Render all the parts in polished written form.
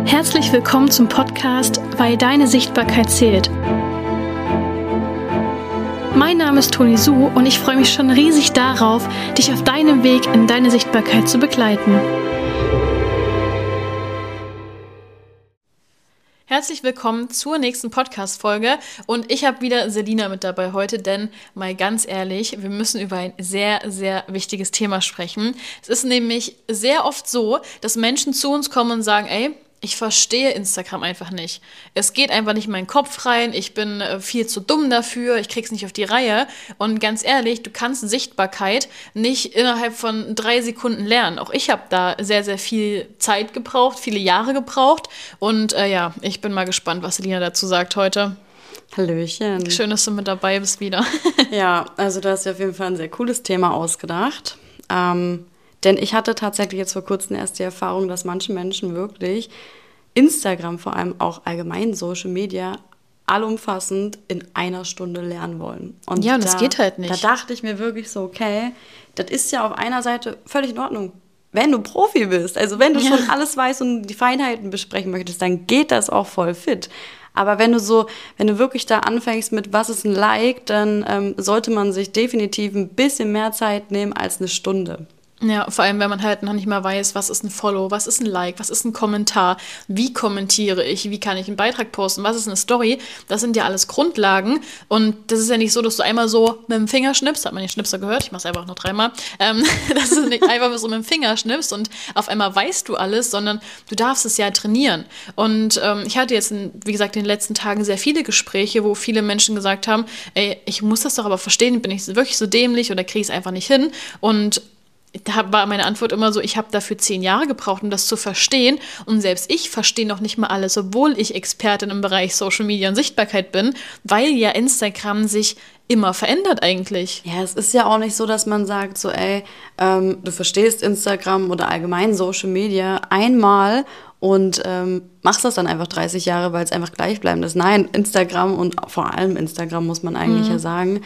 Herzlich willkommen zum Podcast Weil deine Sichtbarkeit zählt. Mein Name ist Toni Su und ich freue mich schon riesig darauf, dich auf deinem Weg in deine Sichtbarkeit zu begleiten. Herzlich willkommen zur nächsten Podcast-Folge und ich habe wieder Selina mit dabei heute, denn mal ganz ehrlich, wir müssen über ein sehr, sehr wichtiges Thema sprechen. Es ist nämlich sehr oft so, dass Menschen zu uns kommen und sagen, ey, ich verstehe Instagram einfach nicht. Es geht einfach nicht in meinen Kopf rein, ich bin viel zu dumm dafür, ich krieg's nicht auf die Reihe. Und ganz ehrlich, du kannst Sichtbarkeit nicht innerhalb von 3 Sekunden lernen. Auch ich habe da sehr, sehr viel Zeit gebraucht, viele Jahre gebraucht. Und ich bin mal gespannt, was Selina dazu sagt heute. Hallöchen. Schön, dass du mit dabei bist wieder. Ja, also du hast dir auf jeden Fall ein sehr cooles Thema ausgedacht. Denn ich hatte tatsächlich jetzt vor kurzem erst die Erfahrung, dass manche Menschen wirklich Instagram, vor allem auch allgemein Social Media, allumfassend in 1 Stunde lernen wollen. Und das geht halt nicht. Da dachte ich mir wirklich so, okay, das ist ja auf einer Seite völlig in Ordnung. Wenn du Profi bist, also wenn du schon alles weißt und die Feinheiten besprechen möchtest, dann geht das auch voll fit. Aber wenn du wirklich da anfängst mit, was ist ein Like, dann sollte man sich definitiv ein bisschen mehr Zeit nehmen als 1 Stunde. Ja, vor allem, wenn man halt noch nicht mal weiß, was ist ein Follow, was ist ein Like, was ist ein Kommentar, wie kommentiere ich, wie kann ich einen Beitrag posten, was ist eine Story, das sind ja alles Grundlagen und das ist ja nicht so, dass du einmal so mit dem Finger schnippst, hat man den Schnipser gehört, ich mach's einfach noch 3-mal, dass du nicht einfach so mit dem Finger schnippst und auf einmal weißt du alles, sondern du darfst es ja trainieren und ich hatte jetzt, wie gesagt, in den letzten Tagen sehr viele Gespräche, wo viele Menschen gesagt haben, ey, ich muss das doch aber verstehen, bin ich wirklich so dämlich oder kriege ich es einfach nicht hin und da war meine Antwort immer so, ich habe dafür 10 Jahre gebraucht, um das zu verstehen. Und selbst ich verstehe noch nicht mal alles, obwohl ich Expertin im Bereich Social Media und Sichtbarkeit bin, weil ja Instagram sich immer verändert eigentlich. Ja, es ist ja auch nicht so, dass man sagt, so ey, du verstehst Instagram oder allgemein Social Media einmal und machst das dann einfach 30 Jahre, weil es einfach gleichbleibend ist. Nein, Instagram und vor allem Instagram muss man eigentlich ja sagen,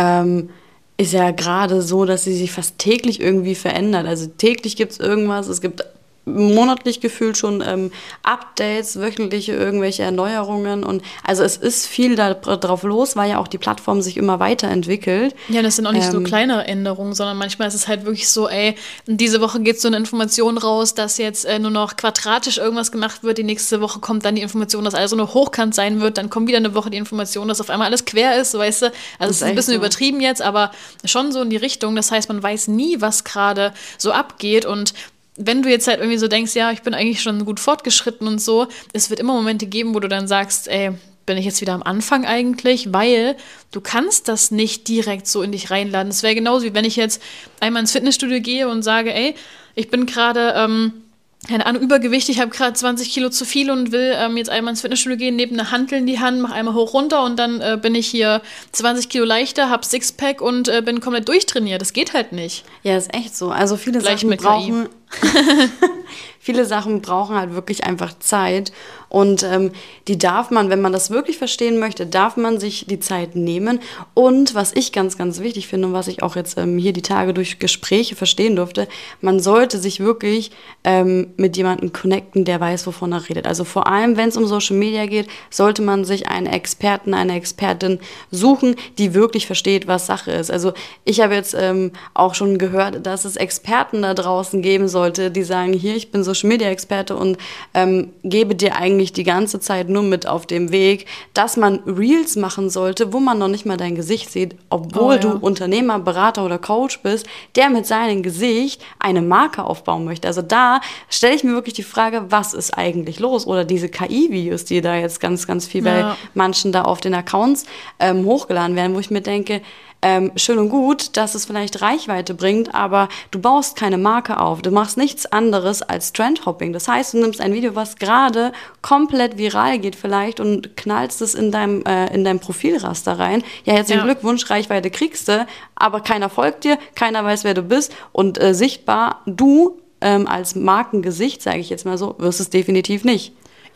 ist ja gerade so, dass sie sich fast täglich irgendwie verändert. Also täglich gibt es irgendwas, es gibt monatlich gefühlt schon Updates, wöchentliche irgendwelche Erneuerungen und also es ist viel da drauf los, weil ja auch die Plattform sich immer weiterentwickelt. Ja, das sind auch nicht so kleine Änderungen, sondern manchmal ist es halt wirklich so, ey, diese Woche geht so eine Information raus, dass jetzt nur noch quadratisch irgendwas gemacht wird, die nächste Woche kommt dann die Information, dass alles nur hochkant sein wird, dann kommt wieder eine Woche die Information, dass auf einmal alles quer ist, weißt du, also es ist ein bisschen so übertrieben jetzt, aber schon so in die Richtung, das heißt, man weiß nie, was gerade so abgeht und wenn du jetzt halt irgendwie so denkst, ja, ich bin eigentlich schon gut fortgeschritten und so, es wird immer Momente geben, wo du dann sagst, ey, bin ich jetzt wieder am Anfang eigentlich, weil du kannst das nicht direkt so in dich reinladen. Es wäre genauso, wie wenn ich jetzt einmal ins Fitnessstudio gehe und sage, ey, ich bin gerade keine Ahnung, Übergewicht, ich habe gerade 20 Kilo zu viel und will jetzt einmal ins Fitnessstudio gehen, neben eine Hantel in die Hand, mache einmal hoch runter und dann bin ich hier 20 Kilo leichter, habe Sixpack und bin komplett durchtrainiert. Das geht halt nicht. Ja, ist echt so. Also viele Sachen brauchen halt wirklich einfach Zeit und die darf man, wenn man das wirklich verstehen möchte, darf man sich die Zeit nehmen und was ich ganz, ganz wichtig finde und was ich auch jetzt hier die Tage durch Gespräche verstehen durfte, man sollte sich wirklich mit jemandem connecten, der weiß, wovon er redet. Also vor allem, wenn es um Social Media geht, sollte man sich einen Experten, eine Expertin suchen, die wirklich versteht, was Sache ist. Also ich habe jetzt auch schon gehört, dass es Experten da draußen geben sollte, die sagen, hier, ich bin Social Media Experte und gebe dir eigentlich die ganze Zeit nur mit auf dem Weg, dass man Reels machen sollte, wo man noch nicht mal dein Gesicht sieht, obwohl du Unternehmer, Berater oder Coach bist, der mit seinem Gesicht eine Marke aufbauen möchte. Also da stelle ich mir wirklich die Frage, was ist eigentlich los? Oder diese KI-Videos, die da jetzt ganz, ganz viel bei manchen da auf den Accounts hochgeladen werden, wo ich mir denke, schön und gut, dass es vielleicht Reichweite bringt, aber du baust keine Marke auf. Du machst nichts anderes als Trendhopping. Das heißt, du nimmst ein Video, was gerade komplett viral geht vielleicht und knallst es in deinem Profilraster rein. Ja, herzlichen Glückwunsch, Reichweite kriegst du, aber keiner folgt dir, keiner weiß, wer du bist und sichtbar, du als Markengesicht, sage ich jetzt mal so, wirst es definitiv nicht.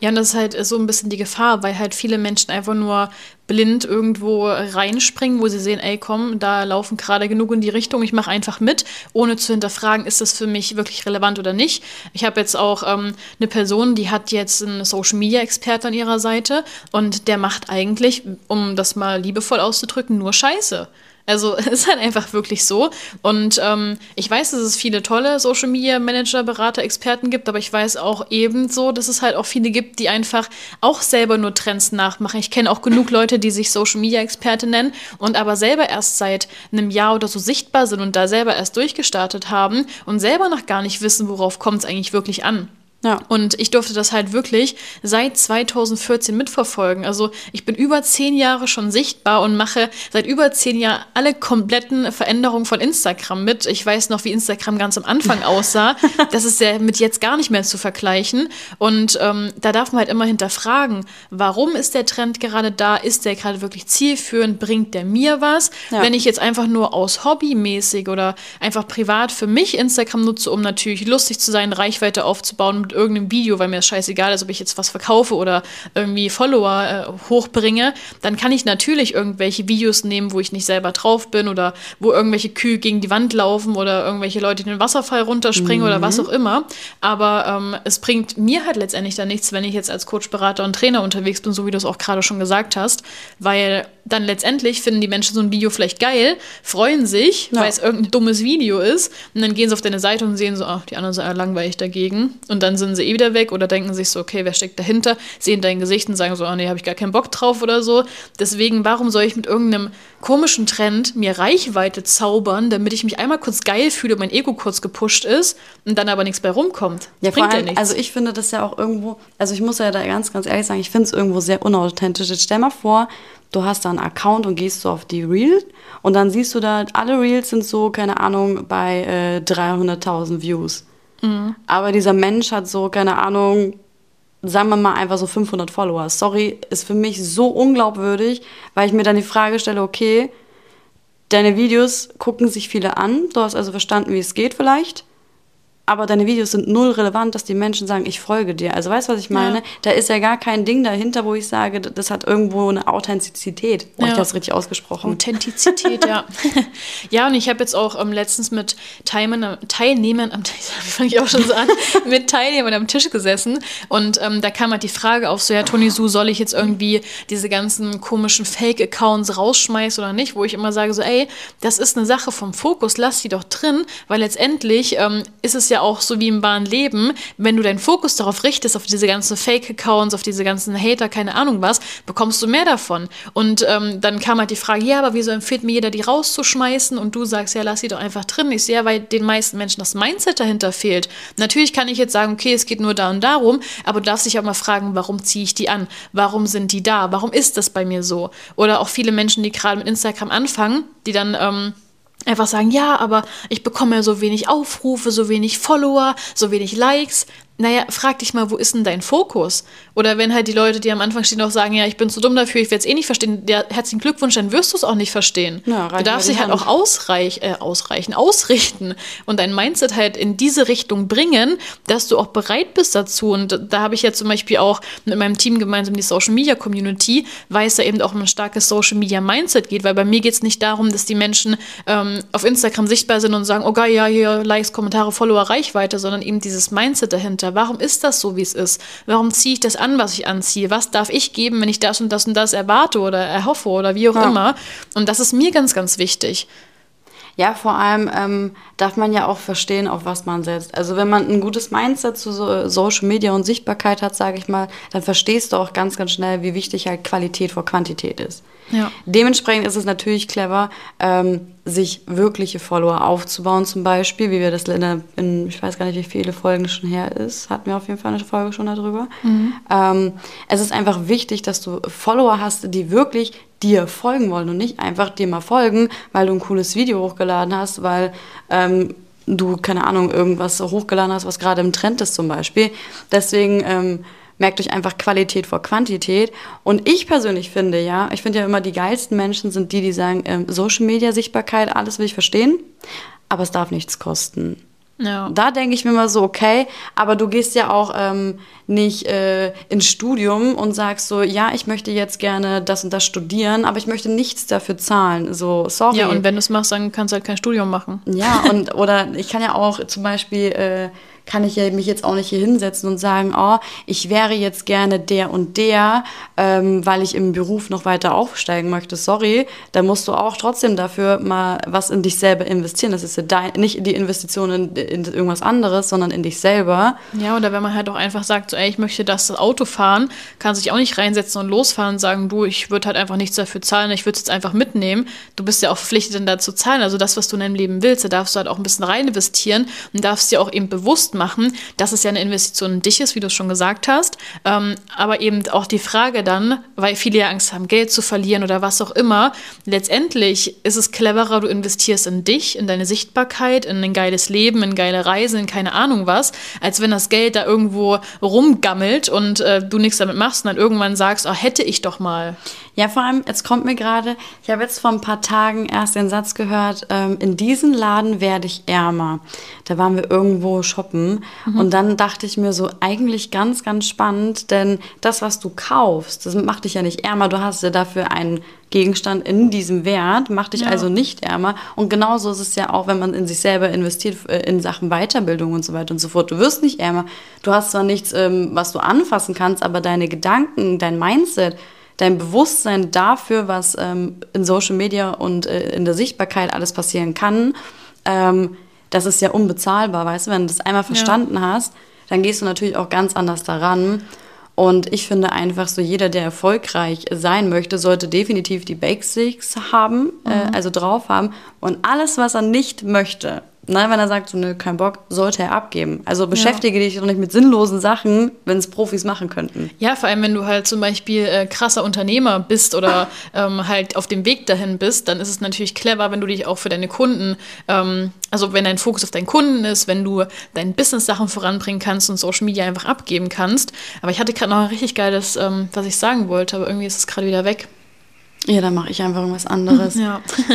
Ja, und das ist halt so ein bisschen die Gefahr, weil halt viele Menschen einfach nur blind irgendwo reinspringen, wo sie sehen, ey, komm, da laufen gerade genug in die Richtung, ich mache einfach mit, ohne zu hinterfragen, ist das für mich wirklich relevant oder nicht. Ich habe jetzt auch eine Person, die hat jetzt einen Social-Media-Expert an ihrer Seite und der macht eigentlich, um das mal liebevoll auszudrücken, nur Scheiße. Also es ist halt einfach wirklich so. Und ich weiß, dass es viele tolle Social Media Manager, Berater, Experten gibt, aber ich weiß auch ebenso, dass es halt auch viele gibt, die einfach auch selber nur Trends nachmachen. Ich kenne auch genug Leute, die sich Social Media Experte nennen und aber selber erst seit einem Jahr oder so sichtbar sind und da selber erst durchgestartet haben und selber noch gar nicht wissen, worauf kommt es eigentlich wirklich an. Ja. Und ich durfte das halt wirklich seit 2014 mitverfolgen. Also ich bin über 10 Jahre schon sichtbar und mache seit über 10 Jahren alle kompletten Veränderungen von Instagram mit. Ich weiß noch, wie Instagram ganz am Anfang aussah. Das ist ja mit jetzt gar nicht mehr zu vergleichen. Und da darf man halt immer hinterfragen, warum ist der Trend gerade da? Ist der gerade wirklich zielführend? Bringt der mir was? Ja. Wenn ich jetzt einfach nur aus hobbymäßig oder einfach privat für mich Instagram nutze, um natürlich lustig zu sein, Reichweite aufzubauen, mit irgendeinem Video, weil mir das scheißegal ist, ob ich jetzt was verkaufe oder irgendwie Follower hochbringe, dann kann ich natürlich irgendwelche Videos nehmen, wo ich nicht selber drauf bin oder wo irgendwelche Kühe gegen die Wand laufen oder irgendwelche Leute den Wasserfall runterspringen oder was auch immer. Aber es bringt mir halt letztendlich dann nichts, wenn ich jetzt als Coach, Berater und Trainer unterwegs bin, so wie du es auch gerade schon gesagt hast, weil dann letztendlich finden die Menschen so ein Video vielleicht geil, freuen sich, weil es irgendein dummes Video ist und dann gehen sie auf deine Seite und sehen so, ach, die anderen sind ja langweilig dagegen und dann sind sie eh wieder weg oder denken sich so, okay, wer steckt dahinter, sehen dein Gesicht und sagen so, oh nee, habe ich gar keinen Bock drauf oder so. Deswegen, warum soll ich mit irgendeinem komischen Trend mir Reichweite zaubern, damit ich mich einmal kurz geil fühle, mein Ego kurz gepusht ist und dann aber nichts bei rumkommt? Ja, Bringt vor allem, ja nichts. also ich finde das ja auch irgendwo, also ich muss ja da ganz, ganz ehrlich sagen, ich finde es irgendwo sehr unauthentisch. Jetzt stell mal vor, du hast da einen Account und gehst so auf die Reels und dann siehst du da, alle Reels sind so, keine Ahnung, bei 300.000 Views. Mhm. Aber dieser Mensch hat so, keine Ahnung, sagen wir mal einfach so 500 Follower. Sorry, ist für mich so unglaubwürdig, weil ich mir dann die Frage stelle, okay, deine Videos gucken sich viele an, du hast also verstanden, wie es geht vielleicht, aber deine Videos sind null relevant, dass die Menschen sagen, ich folge dir. Also weißt du, was ich meine? Ja. Da ist ja gar kein Ding dahinter, wo ich sage, das hat irgendwo eine Authentizität. Oh, ich das richtig ausgesprochen. Authentizität, ja. Ja, und ich habe jetzt auch letztens mit Teilnehmern mit Teilnehmern am Tisch gesessen und da kam halt die Frage auf, so ja, Toni Su, soll ich jetzt irgendwie diese ganzen komischen Fake-Accounts rausschmeißen oder nicht? Wo ich immer sage so, ey, das ist eine Sache vom Fokus, lass die doch drin, weil letztendlich ist es ja auch so wie im wahren Leben, wenn du deinen Fokus darauf richtest, auf diese ganzen Fake-Accounts, auf diese ganzen Hater, keine Ahnung was, bekommst du mehr davon. Und dann kam halt die Frage, ja, aber wieso empfiehlt mir jeder, die rauszuschmeißen? Und du sagst, ja, lass sie doch einfach drin. Ich sehe ja, weil den meisten Menschen das Mindset dahinter fehlt. Natürlich kann ich jetzt sagen, okay, es geht nur da und darum, aber du darfst dich auch mal fragen, warum ziehe ich die an? Warum sind die da? Warum ist das bei mir so? Oder auch viele Menschen, die gerade mit Instagram anfangen, die dann einfach sagen, ja, aber ich bekomme ja so wenig Aufrufe, so wenig Follower, so wenig Likes. Naja, frag dich mal, wo ist denn dein Fokus? Oder wenn halt die Leute, die am Anfang stehen, auch sagen, ja, ich bin zu dumm dafür, ich werde es eh nicht verstehen, ja, herzlichen Glückwunsch, dann wirst du es auch nicht verstehen. Ja, du darfst dich halt auch ausrichten und dein Mindset halt in diese Richtung bringen, dass du auch bereit bist dazu. Und da habe ich ja zum Beispiel auch mit meinem Team gemeinsam die Social Media Community, weil es da eben auch um ein starkes Social Media Mindset geht, weil bei mir geht es nicht darum, dass die Menschen auf Instagram sichtbar sind und sagen, oh geil, ja, hier Likes, Kommentare, Follower, Reichweite, sondern eben dieses Mindset dahinter. Warum ist das so, wie es ist? Warum ziehe ich das an, was ich anziehe? Was darf ich geben, wenn ich das und das und das erwarte oder erhoffe oder wie auch immer? Und das ist mir ganz, ganz wichtig. Ja, vor allem darf man ja auch verstehen, auf was man setzt. Also wenn man ein gutes Mindset zu Social Media und Sichtbarkeit hat, sage ich mal, dann verstehst du auch ganz, ganz schnell, wie wichtig halt Qualität vor Quantität ist. Ja. Dementsprechend ist es natürlich clever, sich wirkliche Follower aufzubauen zum Beispiel, wie wir das in ich weiß gar nicht, wie viele Folgen schon her ist, hatten wir auf jeden Fall eine Folge schon darüber. Mhm. Es ist einfach wichtig, dass du Follower hast, die wirklich dir folgen wollen und nicht einfach dir mal folgen, weil du ein cooles Video hochgeladen hast, weil du, keine Ahnung, irgendwas hochgeladen hast, was gerade im Trend ist zum Beispiel. Deswegen merkt euch einfach Qualität vor Quantität. Und ich persönlich finde ja immer, die geilsten Menschen sind die sagen, Social Media, Sichtbarkeit, alles will ich verstehen, aber es darf nichts kosten. Ja. Da denke ich mir mal so, okay, aber du gehst ja auch nicht ins Studium und sagst so, ja, ich möchte jetzt gerne das und das studieren, aber ich möchte nichts dafür zahlen. So, sorry. Ja, und wenn du es machst, dann kannst du halt kein Studium machen. Ja, oder ich kann ja auch zum Beispiel, kann ich ja mich jetzt auch nicht hier hinsetzen und sagen, oh, ich wäre jetzt gerne der und der, weil ich im Beruf noch weiter aufsteigen möchte. Sorry, da musst du auch trotzdem dafür mal was in dich selber investieren. Das ist ja nicht die Investition in irgendwas anderes, sondern in dich selber. Ja, oder wenn man halt auch einfach sagt, so, ey, ich möchte das Auto fahren, kann sich auch nicht reinsetzen und losfahren und sagen, du, ich würde halt einfach nichts dafür zahlen, ich würde es jetzt einfach mitnehmen. Du bist ja auch verpflichtet, dann da zu zahlen. Also das, was du in deinem Leben willst, da darfst du halt auch ein bisschen rein investieren und darfst dir auch eben bewusst machen, dass es ja eine Investition in dich ist, wie du es schon gesagt hast. Aber eben auch die Frage dann, weil viele ja Angst haben, Geld zu verlieren oder was auch immer, letztendlich ist es cleverer, du investierst in dich, in deine Sichtbarkeit, in ein geiles Leben, in geile Reisen, in keine Ahnung was, als wenn das Geld da irgendwo rumgammelt und du nichts damit machst und dann irgendwann sagst, oh, hätte ich doch mal. Ja, vor allem, jetzt kommt mir gerade, ich habe jetzt vor ein paar Tagen erst den Satz gehört, in diesen Laden werde ich ärmer. Da waren wir irgendwo shoppen und dann dachte ich mir so, eigentlich ganz, ganz spannend, denn das, was du kaufst, das macht dich ja nicht ärmer, du hast ja dafür einen Gegenstand in diesem Wert, macht dich also nicht ärmer. Und genauso ist es ja auch, wenn man in sich selber investiert, in Sachen Weiterbildung und so weiter und so fort. Du wirst nicht ärmer. Du hast zwar nichts, was du anfassen kannst, aber deine Gedanken, dein Mindset, dein Bewusstsein dafür, was in Social Media und in der Sichtbarkeit alles passieren kann, das ist ja unbezahlbar, weißt du? Wenn du das einmal verstanden hast, dann gehst du natürlich auch ganz anders daran. Und ich finde einfach so, jeder, der erfolgreich sein möchte, sollte definitiv die Basics haben, also drauf haben. Und alles, was er nicht möchte, wenn er sagt, so, nö, kein Bock, sollte er abgeben. Also beschäftige dich doch nicht mit sinnlosen Sachen, wenn es Profis machen könnten. Ja, vor allem, wenn du halt zum Beispiel krasser Unternehmer bist oder halt auf dem Weg dahin bist, dann ist es natürlich clever, wenn du dich auch für deine Kunden, also wenn dein Fokus auf deinen Kunden ist, wenn du deine Business-Sachen voranbringen kannst und Social Media einfach abgeben kannst. Aber ich hatte gerade noch ein richtig geiles, was ich sagen wollte, aber irgendwie ist es gerade wieder weg. Ja, dann mache ich einfach irgendwas anderes. Ja.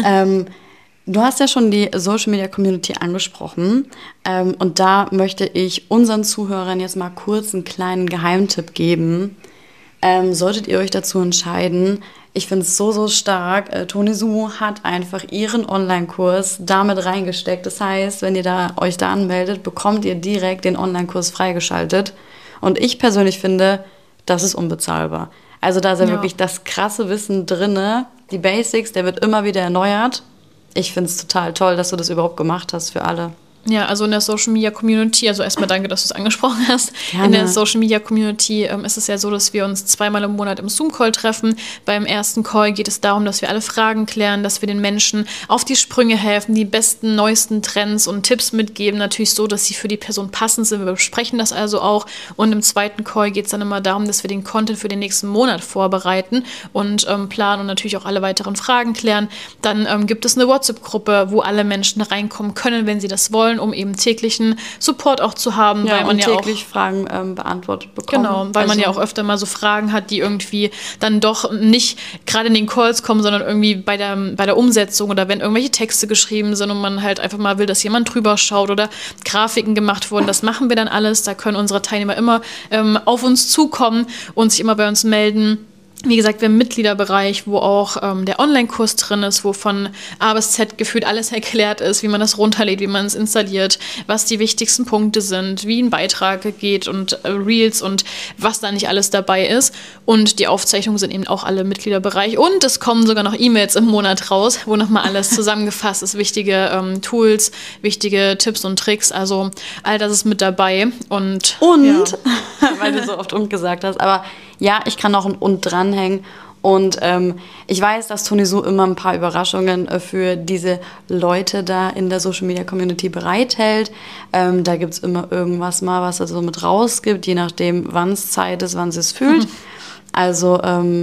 Du hast ja schon die Social Media Community angesprochen und da möchte ich unseren Zuhörern jetzt mal kurz einen kleinen Geheimtipp geben. Solltet ihr euch dazu entscheiden, ich finde es so, so stark. Toni Su hat einfach ihren Online-Kurs damit reingesteckt. Das heißt, wenn ihr euch da anmeldet, bekommt ihr direkt den Online-Kurs freigeschaltet. Und ich persönlich finde, das ist unbezahlbar. Also da ist ja wirklich das krasse Wissen drin, die Basics, der wird immer wieder erneuert. Ich finde es total toll, dass du das überhaupt gemacht hast für alle. Ja, also in der Social Media Community, also erstmal danke, dass du es angesprochen hast. Gerne. In der Social Media Community ist es ja so, dass wir uns 2-mal im Monat im Zoom-Call treffen. Beim ersten Call geht es darum, dass wir alle Fragen klären, dass wir den Menschen auf die Sprünge helfen, die besten, neuesten Trends und Tipps mitgeben. Natürlich so, dass sie für die Person passend sind. Wir besprechen das also auch. Und im zweiten Call geht es dann immer darum, dass wir den Content für den nächsten Monat vorbereiten und planen und natürlich auch alle weiteren Fragen klären. Dann gibt es eine WhatsApp-Gruppe, wo alle Menschen reinkommen können, wenn sie das wollen, um eben täglichen Support auch zu haben. Ja, weil man und ja täglich auch Fragen beantwortet bekommen. Genau, weil man ja auch öfter mal so Fragen hat, die irgendwie dann doch nicht gerade in den Calls kommen, sondern irgendwie bei der Umsetzung oder wenn irgendwelche Texte geschrieben sind und man halt einfach mal will, dass jemand drüber schaut oder Grafiken gemacht wurden. Das machen wir dann alles. Da können unsere Teilnehmer immer auf uns zukommen und sich immer bei uns melden. Wie gesagt, wir haben einen Mitgliederbereich, wo auch der Online-Kurs drin ist, wo von A bis Z gefühlt alles erklärt ist, wie man das runterlädt, wie man es installiert, was die wichtigsten Punkte sind, wie ein Beitrag geht und Reels und was da nicht alles dabei ist. Und die Aufzeichnungen sind eben auch alle im Mitgliederbereich. Und es kommen sogar noch E-Mails im Monat raus, wo nochmal alles zusammengefasst ist, wichtige Tools, wichtige Tipps und Tricks. Also all das ist mit dabei. Und ja. Weil du so oft und gesagt hast, aber ja, ich kann noch ein und dranhängen. Und ich weiß, dass Toni Su immer ein paar Überraschungen für diese Leute da in der Social Media Community bereithält. Da gibt es immer irgendwas mal, was er so mit rausgibt, je nachdem, wann es Zeit ist, wann sie es fühlt. Also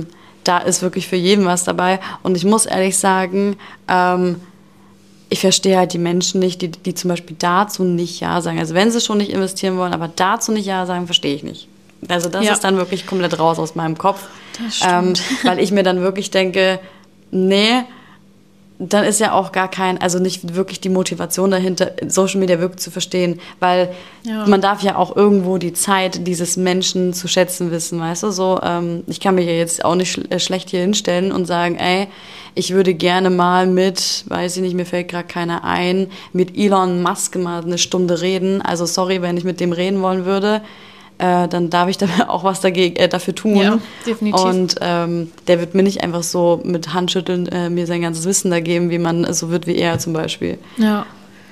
da ist wirklich für jeden was dabei. Und ich muss ehrlich sagen, ich verstehe halt die Menschen nicht, die zum Beispiel dazu nicht Ja sagen. Also wenn sie schon nicht investieren wollen, aber dazu nicht Ja sagen, verstehe ich nicht. Also das ist dann wirklich komplett raus aus meinem Kopf. Das stimmt. Weil ich mir dann wirklich denke, nee, dann ist ja auch gar also nicht wirklich die Motivation dahinter, Social Media wirklich zu verstehen, weil man darf ja auch irgendwo die Zeit dieses Menschen zu schätzen wissen, weißt du, so, ich kann mich ja jetzt auch nicht schlecht hier hinstellen und sagen, ey, ich würde gerne mal weiß ich nicht, mir fällt gerade keiner ein, mit Elon Musk mal eine Stunde reden, also sorry, wenn ich mit dem reden wollen würde, dann darf ich da auch was dafür tun. Ja, definitiv. Und der wird mir nicht einfach so mit Handschütteln mir sein ganzes Wissen da geben, wie man so wird wie er zum Beispiel. Ja.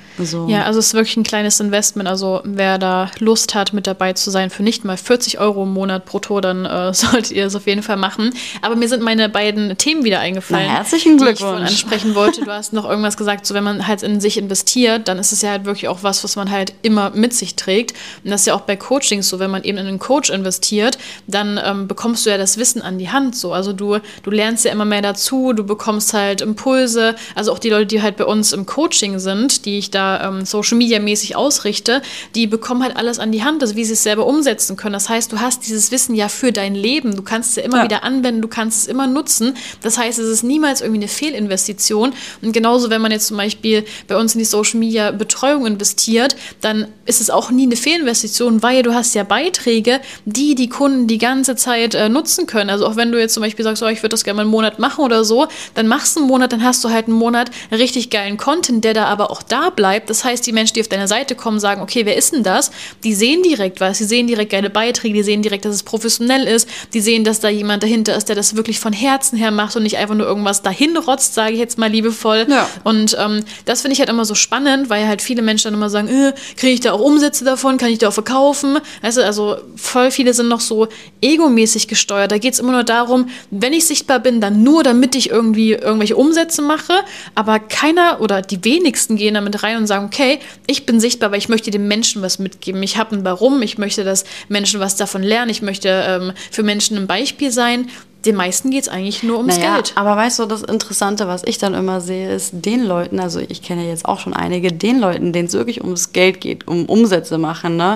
Ja, also es ist wirklich ein kleines Investment. Also wer da Lust hat, mit dabei zu sein für nicht mal 40 Euro im Monat brutto, dann solltet ihr es auf jeden Fall machen. Aber mir sind meine beiden Themen wieder eingefallen, herzlichen Glückwunsch, die ich vorhin ansprechen wollte. Du hast noch irgendwas gesagt, so wenn man halt in sich investiert, dann ist es ja halt wirklich auch was man halt immer mit sich trägt. Und das ist ja auch bei Coachings so, wenn man eben in einen Coach investiert, dann bekommst du ja das Wissen an die Hand. So. Also du lernst ja immer mehr dazu, du bekommst halt Impulse. Also auch die Leute, die halt bei uns im Coaching sind, die ich da Social Media mäßig ausrichte, die bekommen halt alles an die Hand, also wie sie es selber umsetzen können. Das heißt, du hast dieses Wissen ja für dein Leben. Du kannst es ja immer wieder anwenden, du kannst es immer nutzen. Das heißt, es ist niemals irgendwie eine Fehlinvestition. Und genauso, wenn man jetzt zum Beispiel bei uns in die Social Media Betreuung investiert, dann ist es auch nie eine Fehlinvestition, weil du hast ja Beiträge, die Kunden die ganze Zeit nutzen können. Also auch wenn du jetzt zum Beispiel sagst, ich würde das gerne mal einen Monat machen oder so, dann machst du einen Monat, dann hast du halt einen Monat richtig geilen Content, der da aber auch da bleibt. Das heißt, die Menschen, die auf deine Seite kommen, sagen, okay, wer ist denn das? Die sehen direkt was, die sehen direkt geile Beiträge, die sehen direkt, dass es professionell ist, die sehen, dass da jemand dahinter ist, der das wirklich von Herzen her macht und nicht einfach nur irgendwas dahin rotzt, sage ich jetzt mal liebevoll. Ja. Und das finde ich halt immer so spannend, weil halt viele Menschen dann immer sagen, kriege ich da auch Umsätze davon, kann ich da auch verkaufen? Weißt du, also voll viele sind noch so egomäßig gesteuert. Da geht es immer nur darum, wenn ich sichtbar bin, dann nur, damit ich irgendwie irgendwelche Umsätze mache, aber keiner oder die wenigsten gehen damit rein und sagen, okay, ich bin sichtbar, weil ich möchte den Menschen was mitgeben. Ich habe ein Warum, ich möchte, dass Menschen was davon lernen, ich möchte für Menschen ein Beispiel sein. Den meisten geht es eigentlich nur ums Geld. Aber weißt du, das Interessante, was ich dann immer sehe, ist den Leuten, also ich kenne ja jetzt auch schon einige, den Leuten, denen es wirklich ums Geld geht, um Umsätze machen, ne?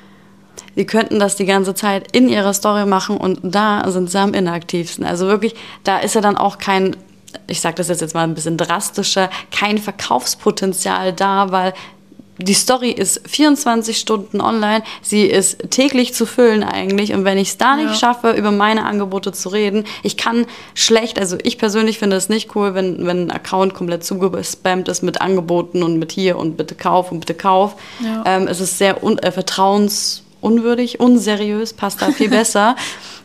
Die könnten das die ganze Zeit in ihrer Story machen und da sind sie am inaktivsten. Also wirklich, da ist ja dann auch kein, ich sage das jetzt mal ein bisschen drastischer, kein Verkaufspotenzial da, weil die Story ist 24 Stunden online, sie ist täglich zu füllen eigentlich und wenn ich es da nicht schaffe, über meine Angebote zu reden, ich kann schlecht, also ich persönlich finde es nicht cool, wenn ein Account komplett zugespammt ist mit Angeboten und mit hier und bitte kauf und bitte kauf. Ja. Es ist sehr vertrauensunwürdig, unseriös, passt da viel besser.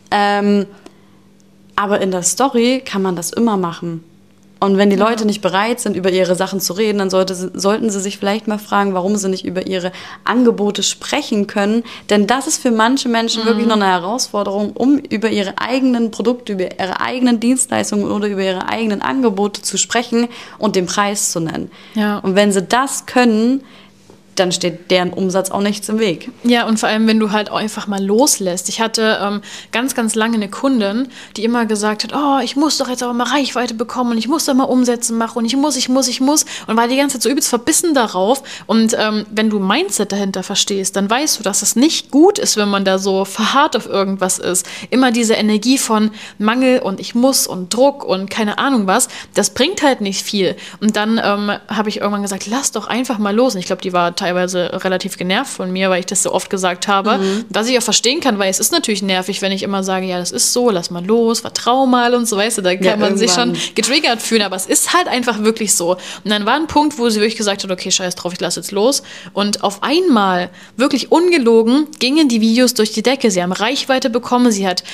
Aber in der Story kann man das immer machen. Und wenn die Leute nicht bereit sind, über ihre Sachen zu reden, dann sollten sie sich vielleicht mal fragen, warum sie nicht über ihre Angebote sprechen können. Denn das ist für manche Menschen wirklich noch eine Herausforderung, um über ihre eigenen Produkte, über ihre eigenen Dienstleistungen oder über ihre eigenen Angebote zu sprechen und den Preis zu nennen. Ja. Und wenn sie das können, dann steht deren Umsatz auch nichts im Weg. Ja, und vor allem, wenn du halt auch einfach mal loslässt. Ich hatte ganz, ganz lange eine Kundin, die immer gesagt hat, ich muss doch jetzt aber mal Reichweite bekommen und ich muss doch mal Umsätze machen und ich muss und war die ganze Zeit so übelst verbissen darauf. Und wenn du Mindset dahinter verstehst, dann weißt du, dass es nicht gut ist, wenn man da so verharrt auf irgendwas ist. Immer diese Energie von Mangel und ich muss und Druck und keine Ahnung was, das bringt halt nicht viel. Und dann habe ich irgendwann gesagt, lass doch einfach mal los. Und ich glaube, die war teilweise relativ genervt von mir, weil ich das so oft gesagt habe. Was ich auch verstehen kann, weil es ist natürlich nervig, wenn ich immer sage, ja, das ist so, lass mal los, vertrau mal und so, weißt du, da kann man sich schon getriggert fühlen, aber es ist halt einfach wirklich so. Und dann war ein Punkt, wo sie wirklich gesagt hat, okay, scheiß drauf, ich lass jetzt los. Und auf einmal, wirklich ungelogen, gingen die Videos durch die Decke. Sie haben Reichweite bekommen, sie hat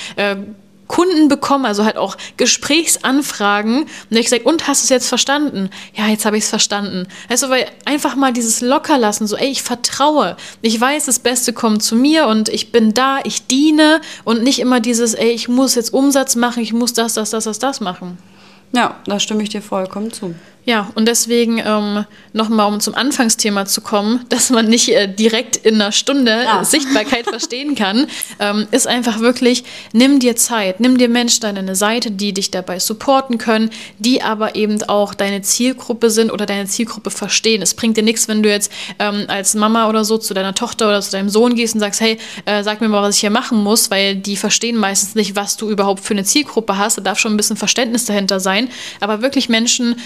Kunden bekommen, also halt auch Gesprächsanfragen. Und da habe ich gesagt, und hast du es jetzt verstanden? Ja, jetzt habe ich es verstanden. Also, weil einfach mal dieses Lockerlassen, so, ich vertraue. Ich weiß, das Beste kommt zu mir und ich bin da, ich diene und nicht immer dieses, ich muss jetzt Umsatz machen, ich muss das machen. Ja, da stimme ich dir vollkommen zu. Ja, und deswegen nochmal, um zum Anfangsthema zu kommen, dass man nicht direkt in einer Stunde Sichtbarkeit verstehen kann, ist einfach wirklich, nimm dir Zeit, nimm dir Menschen an deine Seite, die dich dabei supporten können, die aber eben auch deine Zielgruppe sind oder deine Zielgruppe verstehen. Es bringt dir nichts, wenn du jetzt als Mama oder so zu deiner Tochter oder zu deinem Sohn gehst und sagst, hey, sag mir mal, was ich hier machen muss, weil die verstehen meistens nicht, was du überhaupt für eine Zielgruppe hast. Da darf schon ein bisschen Verständnis dahinter sein. Aber wirklich Menschen,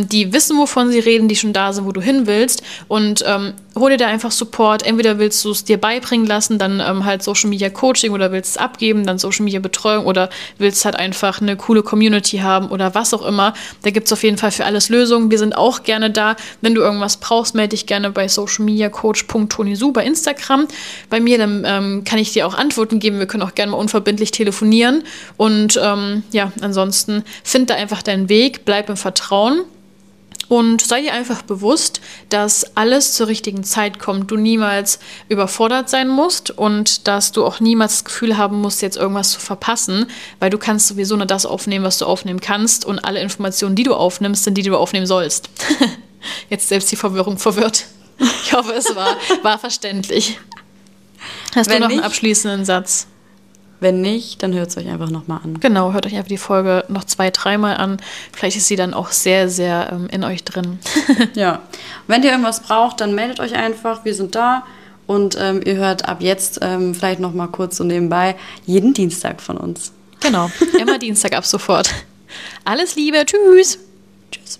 die wissen, wovon sie reden, die schon da sind, wo du hin willst und hol dir da einfach Support. Entweder willst du es dir beibringen lassen, dann halt Social Media Coaching oder willst es abgeben, dann Social Media Betreuung oder willst halt einfach eine coole Community haben oder was auch immer. Da gibt es auf jeden Fall für alles Lösungen. Wir sind auch gerne da. Wenn du irgendwas brauchst, melde dich gerne bei socialmediacoach.tonisu bei Instagram. Bei mir, dann kann ich dir auch Antworten geben. Wir können auch gerne mal unverbindlich telefonieren. Und ansonsten find da einfach deinen Weg, bleib im Vertrauen. Und sei dir einfach bewusst, dass alles zur richtigen Zeit kommt, du niemals überfordert sein musst und dass du auch niemals das Gefühl haben musst, jetzt irgendwas zu verpassen, weil du kannst sowieso nur das aufnehmen, was du aufnehmen kannst und alle Informationen, die du aufnimmst, sind die du aufnehmen sollst. Jetzt selbst die Verwirrung verwirrt. Ich hoffe, es war verständlich. Hast du noch einen abschließenden Satz? Wenn nicht, dann hört es euch einfach nochmal an. Genau, hört euch einfach die Folge noch 2-3 Mal an. Vielleicht ist sie dann auch sehr, sehr in euch drin. Ja, und wenn ihr irgendwas braucht, dann meldet euch einfach. Wir sind da und ihr hört ab jetzt vielleicht nochmal kurz so nebenbei jeden Dienstag von uns. Genau, immer Dienstag ab sofort. Alles Liebe, tschüss. Tschüss.